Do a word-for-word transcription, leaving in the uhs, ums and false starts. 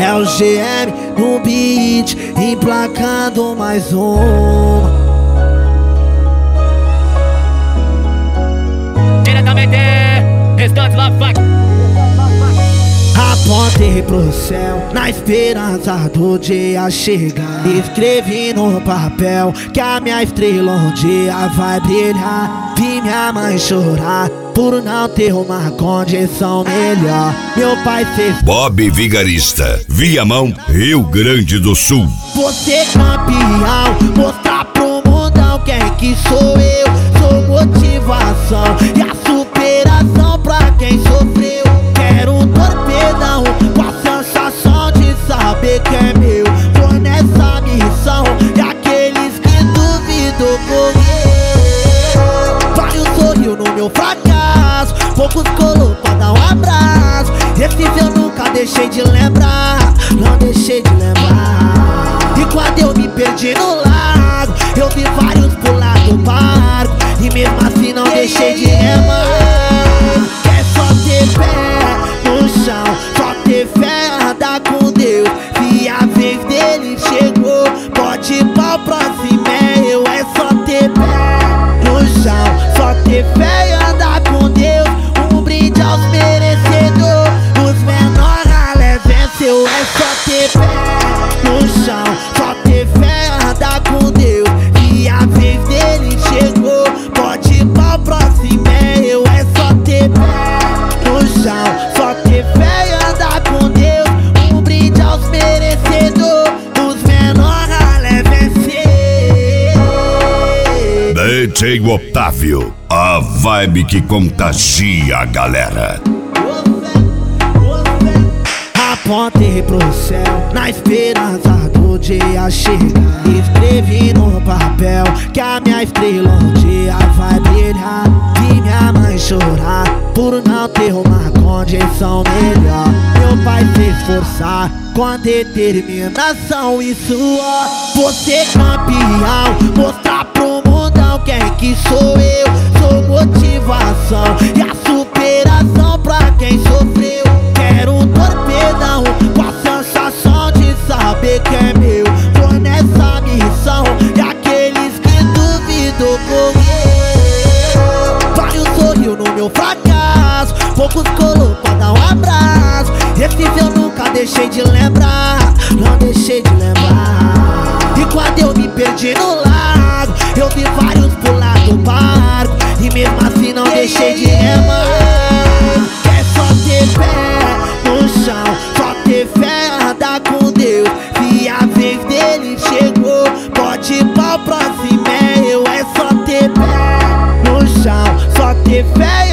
É o G M no beat, emplacando mais um. Diretamente, restante lá, vai. Apontei pro céu na esperança do dia chegar. Escrevi no papel que a minha estrela um dia vai brilhar. Vi minha mãe chorar por não ter uma condição melhor. Meu pai fez Bob Vigarista, Viamão, Rio Grande do Sul. você campeão, mostrar pro mundão quem que sou eu. Sou motivação e a superação pra quem sofreu. Quero um torpedão com a sensação de saber que é meu. Tô nessa missão e aqueles que duvidam correr. Vários sorriu no meu fracasso, poucos colou pra dar um abraço. Esses eu nunca deixei de lembrar, não deixei de lembrar. E quando eu me perdi no lago, eu vi vários pular do barco, e mesmo assim não deixei de remar. É só ter fé no chão, só ter fé, andar com Deus. Se a vez dele chegou, pode ir pra próxima, é eu. É só ter fé no chão, só ter fé e andar com Deus. Um brinde aos merecedores, os menores ralé venceu. É só ter fé no chão, só ter fé, andar com Deus. E a vez dele chegou, pode ir pra próxima, é eu. É só ter fé no chão, só ter fé e andar com Deus. Um brinde aos merecedores, os menores ralé vencer. D J Otávio, a vibe que contagia a galera. Apontei pro céu na esperança do dia chegar. Escrevi no papel que a minha estrela um dia vai brilhar. Vi minha mãe chorar por não ter uma condição melhor. Meu pai se esforçar com determinação e suor. Você campeão, mostrar pro mundão quem que sou eu. Sou motivação e a superação pra quem sofreu. Quero um torpedão com a sensação de saber que é meu. Tô nessa missão e aqueles que duvidam correr. Vários sorriu no meu fracasso, poucos colou pra dar um abraço. Esses eu nunca deixei de lembrar, não deixei de lembrar. E quando eu me perdi no lago, eu vi vários pular do barco, e mesmo assim não deixei de remar. É só ter fé no chão, só ter fé, andar com Deus. Se a vez dele chegou, pode ir pra próxima, é eu. É só ter fé no chão, só ter fé.